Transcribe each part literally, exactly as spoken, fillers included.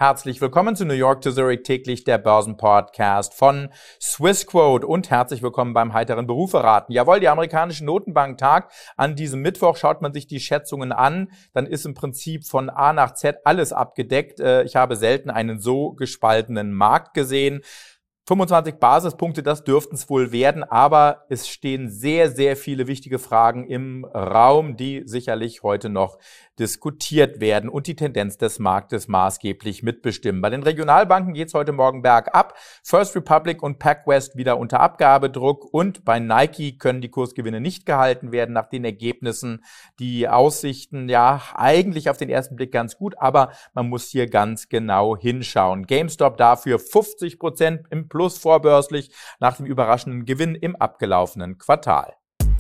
Herzlich willkommen zu New York to Zurich täglich, der Börsenpodcast von Swissquote und herzlich willkommen beim heiteren Berufe raten. Jawohl, die amerikanische Notenbank-Tag an diesem Mittwoch. Schaut man sich die Schätzungen an, dann ist im Prinzip von A nach Z alles abgedeckt. Ich habe selten einen so gespaltenen Markt gesehen. fünfundzwanzig Basispunkte, das dürften es wohl werden, aber es stehen sehr, sehr viele wichtige Fragen im Raum, die sicherlich heute noch diskutiert werden und die Tendenz des Marktes maßgeblich mitbestimmen. Bei den Regionalbanken geht es heute Morgen bergab. First Republic und PacWest wieder unter Abgabedruck und bei Nike können die Kursgewinne nicht gehalten werden nach den Ergebnissen. Die Aussichten, ja, eigentlich auf den ersten Blick ganz gut, aber man muss hier ganz genau hinschauen. GameStop dafür fünfzig Prozent im Plus vorbörslich nach dem überraschenden Gewinn im abgelaufenen Quartal.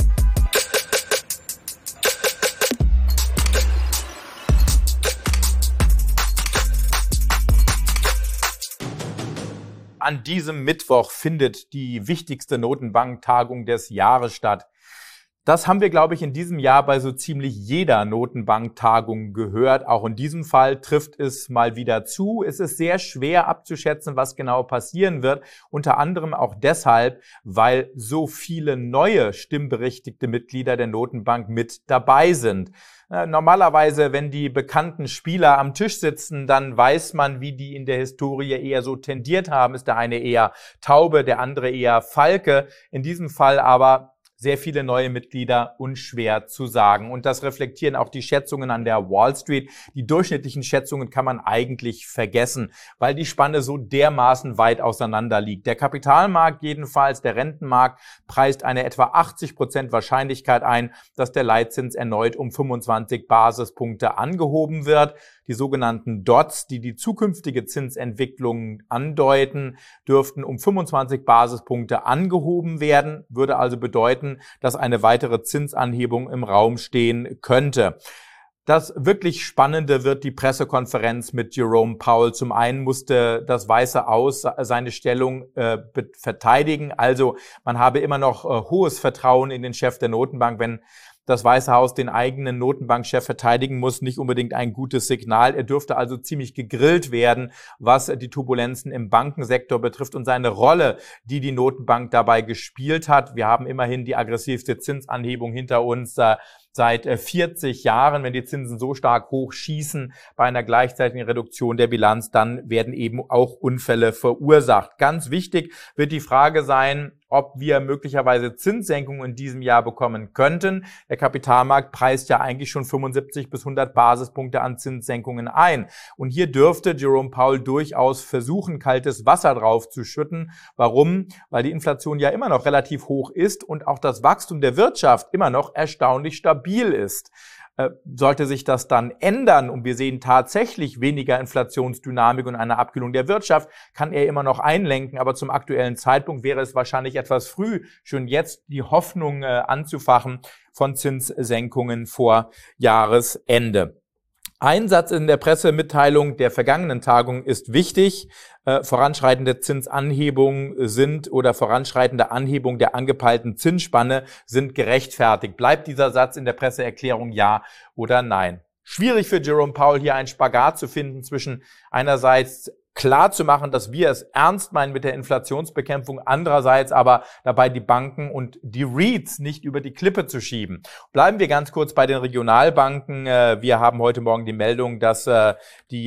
An diesem Mittwoch findet die wichtigste Notenbank-Tagung des Jahres statt. Das haben wir, glaube ich, in diesem Jahr bei so ziemlich jeder Notenbank-Tagung gehört. Auch in diesem Fall trifft es mal wieder zu. Es ist sehr schwer abzuschätzen, was genau passieren wird. Unter anderem auch deshalb, weil so viele neue stimmberechtigte Mitglieder der Notenbank mit dabei sind. Normalerweise, wenn die bekannten Spieler am Tisch sitzen, dann weiß man, wie die in der Historie eher so tendiert haben. Ist der eine eher Taube, der andere eher Falke. In diesem Fall aber sehr viele neue Mitglieder, unschwer zu sagen. Und das reflektieren auch die Schätzungen an der Wall Street. Die durchschnittlichen Schätzungen kann man eigentlich vergessen, weil die Spanne so dermaßen weit auseinander liegt. Der Kapitalmarkt jedenfalls, der Rentenmarkt, preist eine etwa achtzig Prozent Wahrscheinlichkeit ein, dass der Leitzins erneut um fünfundzwanzig Basispunkte angehoben wird. Die sogenannten Dots, die die zukünftige Zinsentwicklung andeuten, dürften um fünfundzwanzig Basispunkte angehoben werden, würde also bedeuten, dass eine weitere Zinsanhebung im Raum stehen könnte. Das wirklich Spannende wird die Pressekonferenz mit Jerome Powell. Zum einen musste das Weiße Haus seine Stellung äh, verteidigen. Also man habe immer noch äh, hohes Vertrauen in den Chef der Notenbank. Wenn das Weiße Haus den eigenen Notenbankchef verteidigen muss, nicht unbedingt ein gutes Signal. Er dürfte also ziemlich gegrillt werden, was die Turbulenzen im Bankensektor betrifft und seine Rolle, die die Notenbank dabei gespielt hat. Wir haben immerhin die aggressivste Zinsanhebung hinter uns äh, seit vierzig Jahren. Wenn die Zinsen so stark hochschießen bei einer gleichzeitigen Reduktion der Bilanz, dann werden eben auch Unfälle verursacht. Ganz wichtig wird die Frage sein, ob wir möglicherweise Zinssenkungen in diesem Jahr bekommen könnten. Der Kapitalmarkt preist ja eigentlich schon fünfundsiebzig bis hundert Basispunkte an Zinssenkungen ein. Und hier dürfte Jerome Powell durchaus versuchen, kaltes Wasser drauf zu schütten. Warum? Weil die Inflation ja immer noch relativ hoch ist und auch das Wachstum der Wirtschaft immer noch erstaunlich stabil ist. Sollte sich das dann ändern und wir sehen tatsächlich weniger Inflationsdynamik und eine Abkühlung der Wirtschaft, kann er immer noch einlenken. Aber zum aktuellen Zeitpunkt wäre es wahrscheinlich etwas früh, schon jetzt die Hoffnung äh, anzufachen von Zinssenkungen vor Jahresende. Ein Satz in der Pressemitteilung der vergangenen Tagung ist wichtig. Äh, voranschreitende Zinsanhebungen sind oder voranschreitende Anhebung der angepeilten Zinsspanne sind gerechtfertigt. Bleibt dieser Satz in der Presseerklärung ja oder nein? Schwierig für Jerome Powell hier einen Spagat zu finden zwischen einerseits klar zu machen, dass wir es ernst meinen mit der Inflationsbekämpfung, andererseits aber dabei die Banken und die REITs nicht über die Klippe zu schieben. Bleiben wir ganz kurz bei den Regionalbanken. Wir haben heute Morgen die Meldung, dass die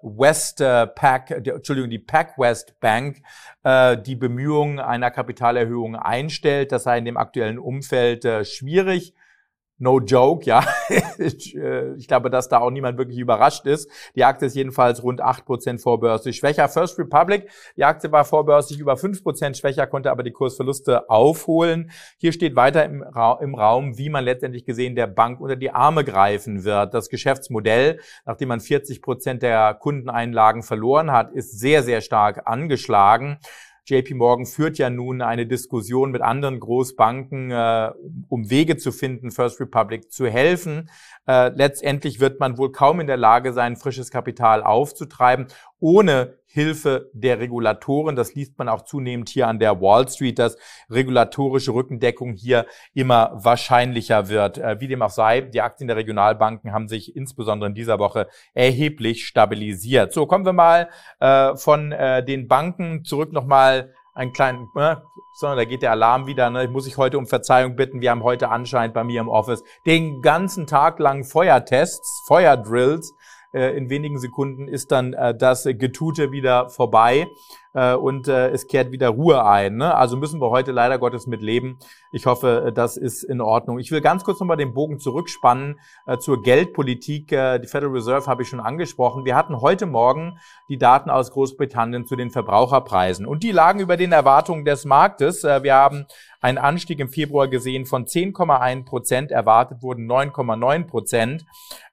Westpac, Entschuldigung, die PacWest Bank die Bemühungen einer Kapitalerhöhung einstellt. Das sei in dem aktuellen Umfeld schwierig. No joke, ja. Ich glaube, dass da auch niemand wirklich überrascht ist. Die Aktie ist jedenfalls rund acht Prozent vorbörslich schwächer. First Republic, die Aktie war vorbörslich über fünf Prozent schwächer, konnte aber die Kursverluste aufholen. Hier steht weiter im, Ra- im Raum, wie man letztendlich gesehen der Bank unter die Arme greifen wird. Das Geschäftsmodell, nachdem man vierzig Prozent der Kundeneinlagen verloren hat, ist sehr, sehr stark angeschlagen. J P Morgan führt ja nun eine Diskussion mit anderen Großbanken, äh, um Wege zu finden, First Republic zu helfen. Äh, letztendlich wird man wohl kaum in der Lage sein, frisches Kapital aufzutreiben. ohne Hilfe der Regulatoren. Das liest man auch zunehmend hier an der Wall Street, dass regulatorische Rückendeckung hier immer wahrscheinlicher wird. Wie dem auch sei, die Aktien der Regionalbanken haben sich insbesondere in dieser Woche erheblich stabilisiert. So, kommen wir mal äh, von äh, den Banken zurück nochmal einen kleinen, äh, sondern da geht der Alarm wieder, ne? Ich muss ich heute um Verzeihung bitten. Wir haben heute anscheinend bei mir im Office den ganzen Tag lang Feuertests, Feuerdrills. In wenigen Sekunden ist dann äh, das Getute wieder vorbei äh, und äh, es kehrt wieder Ruhe ein. Ne? Also müssen wir heute leider Gottes mit leben. Ich hoffe, das ist in Ordnung. Ich will ganz kurz nochmal den Bogen zurückspannen äh, zur Geldpolitik. Äh, die Federal Reserve habe ich schon angesprochen. Wir hatten heute Morgen die Daten aus Großbritannien zu den Verbraucherpreisen und die lagen über den Erwartungen des Marktes. Äh, wir haben einen Anstieg im Februar gesehen von zehn Komma eins Prozent, erwartet wurden neun Komma neun Prozent.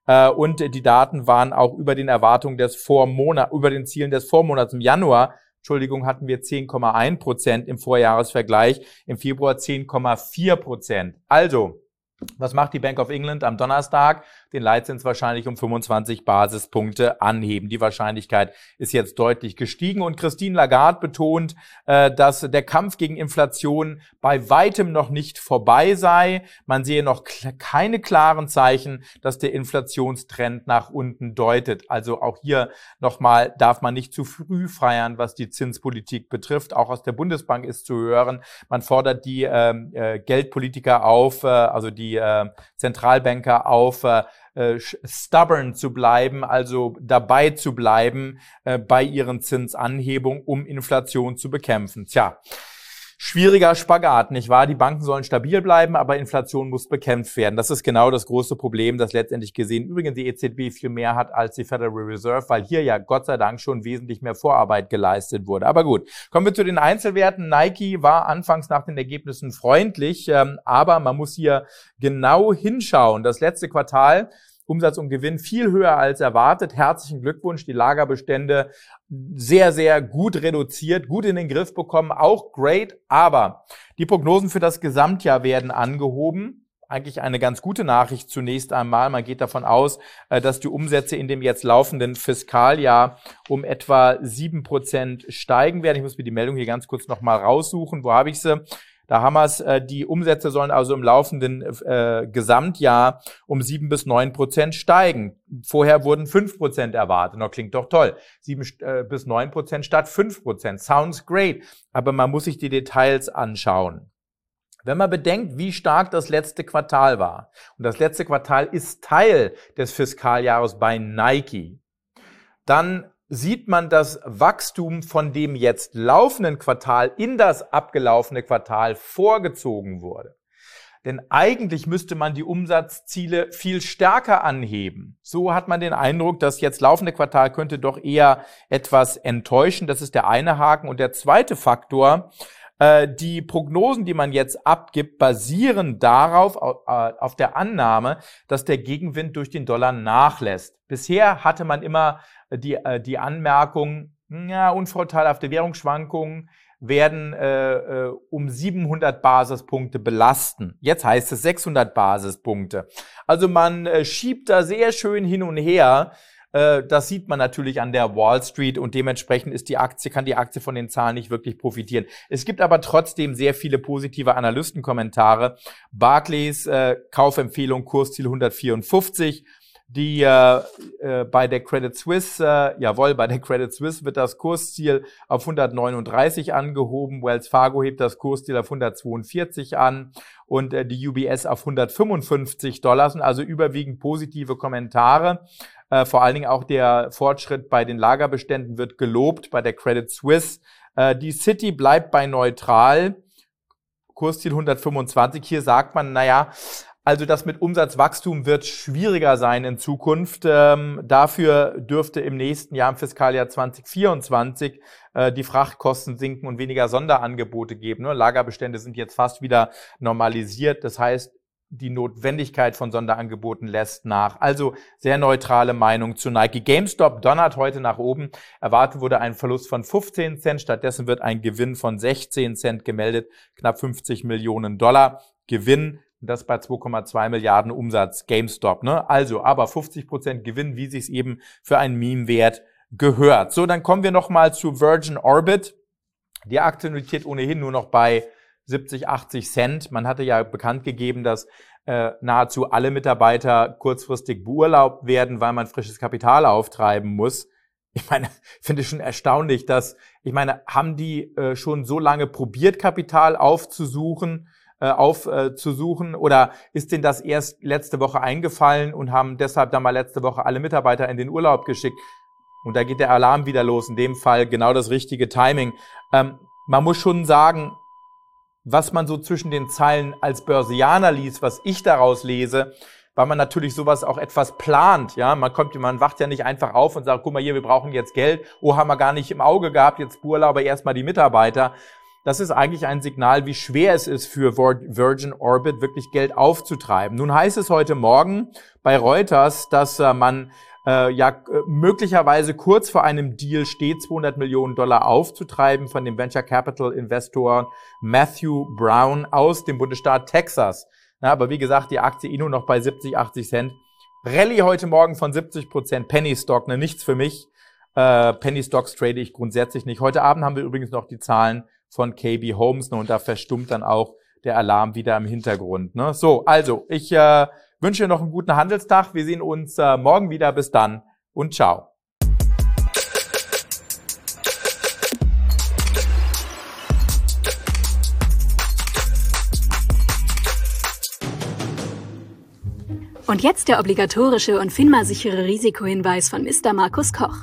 Und die Daten waren auch über den Erwartungen des Vormonats, über den Zielen des Vormonats. Im Januar, Entschuldigung, hatten wir zehn Komma eins Prozent im Vorjahresvergleich, im Februar zehn Komma vier Prozent. Also, was macht die Bank of England am Donnerstag? Den Leitzins wahrscheinlich um fünfundzwanzig Basispunkte anheben. Die Wahrscheinlichkeit ist jetzt deutlich gestiegen. Und Christine Lagarde betont, äh, dass der Kampf gegen Inflation bei weitem noch nicht vorbei sei. Man sehe noch keine klaren Zeichen, dass der Inflationstrend nach unten deutet. Also auch hier nochmal darf man nicht zu früh feiern, was die Zinspolitik betrifft. Auch aus der Bundesbank ist zu hören, man fordert die äh, äh, Geldpolitiker auf, äh, also die äh, Zentralbanker auf, äh, stubborn zu bleiben, also dabei zu bleiben äh, bei ihren Zinsanhebungen, um Inflation zu bekämpfen. Tja, schwieriger Spagat, nicht wahr? Die Banken sollen stabil bleiben, aber Inflation muss bekämpft werden. Das ist genau das große Problem, das letztendlich gesehen übrigens die E Z B viel mehr hat als die Federal Reserve, weil hier ja Gott sei Dank schon wesentlich mehr Vorarbeit geleistet wurde. Aber gut, kommen wir zu den Einzelwerten. Nike war anfangs nach den Ergebnissen freundlich, ähm, aber man muss hier genau hinschauen. Das letzte Quartal, Umsatz und Gewinn viel höher als erwartet. Herzlichen Glückwunsch, die Lagerbestände sehr, sehr gut reduziert, gut in den Griff bekommen, auch great. Aber die Prognosen für das Gesamtjahr werden angehoben. Eigentlich eine ganz gute Nachricht zunächst einmal. Man geht davon aus, dass die Umsätze in dem jetzt laufenden Fiskaljahr um etwa sieben Prozent steigen werden. Ich muss mir die Meldung hier ganz kurz nochmal raussuchen. Wo habe ich sie? Da haben wir es, äh, die Umsätze sollen also im laufenden äh, Gesamtjahr um sieben bis neun Prozent steigen. Vorher wurden fünf Prozent erwartet. Das klingt doch toll. sieben bis neun Prozent statt fünf Prozent. Sounds great. Aber man muss sich die Details anschauen. Wenn man bedenkt, wie stark das letzte Quartal war, und das letzte Quartal ist Teil des Fiskaljahres bei Nike, dann sieht man das Wachstum von dem jetzt laufenden Quartal in das abgelaufene Quartal vorgezogen wurde. Denn eigentlich müsste man die Umsatzziele viel stärker anheben. So hat man den Eindruck, das jetzt laufende Quartal könnte doch eher etwas enttäuschen. Das ist der eine Haken. Und der zweite Faktor, äh, die Prognosen, die man jetzt abgibt, basieren darauf, auf, äh, auf der Annahme, dass der Gegenwind durch den Dollar nachlässt. Bisher hatte man immer die, die Anmerkung, ja, unvorteilhafte Währungsschwankungen werden äh, äh, um siebenhundert Basispunkte belasten. Jetzt heißt es sechshundert Basispunkte. Also man äh, schiebt da sehr schön hin und her. Äh, das sieht man natürlich an der Wall Street und dementsprechend ist die Aktie, kann die Aktie von den Zahlen nicht wirklich profitieren. Es gibt aber trotzdem sehr viele positive Analystenkommentare. Barclays äh, Kaufempfehlung Kursziel hundertvierundfünfzig. Die äh, äh, bei der Credit Suisse, äh, jawohl, bei der Credit Suisse wird das Kursziel auf hundertneununddreißig angehoben. Wells Fargo hebt das Kursziel auf hundertzweiundvierzig an und äh, die U B S auf hundertfünfundfünfzig Dollar. Sind also überwiegend positive Kommentare. Äh, vor allen Dingen auch der Fortschritt bei den Lagerbeständen wird gelobt bei der Credit Suisse. Äh, die Citi bleibt bei neutral. Kursziel hundertfünfundzwanzig. Hier sagt man, naja, also das mit Umsatzwachstum wird schwieriger sein in Zukunft. Ähm, dafür dürfte im nächsten Jahr, im Fiskaljahr zweitausendvierundzwanzig, äh, die Frachtkosten sinken und weniger Sonderangebote geben. Ne? Lagerbestände sind jetzt fast wieder normalisiert. Das heißt, die Notwendigkeit von Sonderangeboten lässt nach. Also sehr neutrale Meinung zu Nike. GameStop donnert heute nach oben. Erwartet wurde ein Verlust von fünfzehn Cent. Stattdessen wird ein Gewinn von sechzehn Cent gemeldet. Knapp fünfzig Millionen Dollar Gewinn. Und das bei zwei Komma zwei Milliarden Umsatz GameStop. Ne? Also aber fünfzig Prozent Gewinn, wie sich es eben für einen Meme-Wert gehört. So, dann kommen wir nochmal zu Virgin Orbit. Die Aktie notiert ohnehin nur noch bei siebzig, achtzig Cent. Man hatte ja bekannt gegeben, dass äh, nahezu alle Mitarbeiter kurzfristig beurlaubt werden, weil man frisches Kapital auftreiben muss. Ich meine, finde ich schon erstaunlich, dass, ich meine, haben die äh, schon so lange probiert, Kapital aufzusuchen, äh, aufzusuchen, oder ist denen das erst letzte Woche eingefallen und haben deshalb dann mal letzte Woche alle Mitarbeiter in den Urlaub geschickt? Und da geht der Alarm wieder los. In dem Fall genau das richtige Timing. Ähm, man muss schon sagen, was man so zwischen den Zeilen als Börsianer liest, was ich daraus lese, weil man natürlich sowas auch etwas plant. Ja, man kommt, man wacht ja nicht einfach auf und sagt, guck mal hier, wir brauchen jetzt Geld. Oh, haben wir gar nicht im Auge gehabt, jetzt beurlauben erstmal die Mitarbeiter. Das ist eigentlich ein Signal, wie schwer es ist für Virgin Orbit, wirklich Geld aufzutreiben. Nun heißt es heute Morgen bei Reuters, dass äh, man äh, ja möglicherweise kurz vor einem Deal steht, zweihundert Millionen Dollar aufzutreiben von dem Venture Capital Investor Matthew Brown aus dem Bundesstaat Texas. Na, aber wie gesagt, die Aktie eh nur noch bei siebzig, achtzig Cent. Rallye heute Morgen von siebzig Prozent. Penny Stock, ne, nichts für mich. Äh, Penny Stocks trade ich grundsätzlich nicht. Heute Abend haben wir übrigens noch die Zahlen von K B Homes, ne, und da verstummt dann auch der Alarm wieder im Hintergrund. Ne. So, also, ich äh, wünsche noch einen guten Handelstag. Wir sehen uns äh, morgen wieder. Bis dann und ciao. Und jetzt der obligatorische und FINMA-sichere Risikohinweis von Mister Markus Koch.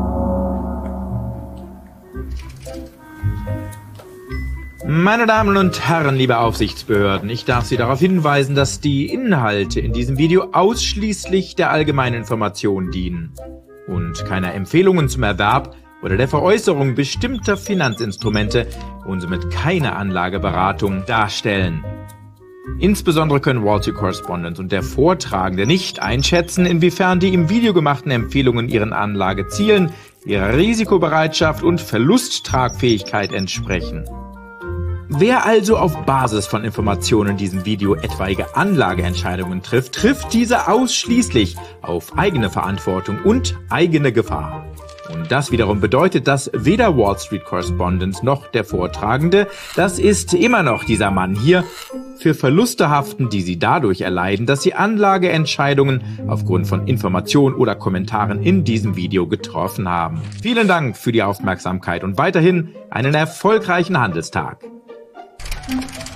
Meine Damen und Herren, liebe Aufsichtsbehörden, ich darf Sie darauf hinweisen, dass die Inhalte in diesem Video ausschließlich der allgemeinen Information dienen und keiner Empfehlungen zum Erwerb oder der Veräußerung bestimmter Finanzinstrumente und somit keine Anlageberatung darstellen. Insbesondere können Wall Street Correspondent und der Vortragende nicht einschätzen, inwiefern die im Video gemachten Empfehlungen ihren Anlagezielen, ihrer Risikobereitschaft und Verlusttragfähigkeit entsprechen. Wer also auf Basis von Informationen in diesem Video etwaige Anlageentscheidungen trifft, trifft diese ausschließlich auf eigene Verantwortung und eigene Gefahr. Und das wiederum bedeutet, dass weder Wall Street Correspondent noch der Vortragende, das ist immer noch dieser Mann hier, für Verluste haften, die sie dadurch erleiden, dass sie Anlageentscheidungen aufgrund von Informationen oder Kommentaren in diesem Video getroffen haben. Vielen Dank für die Aufmerksamkeit und weiterhin einen erfolgreichen Handelstag.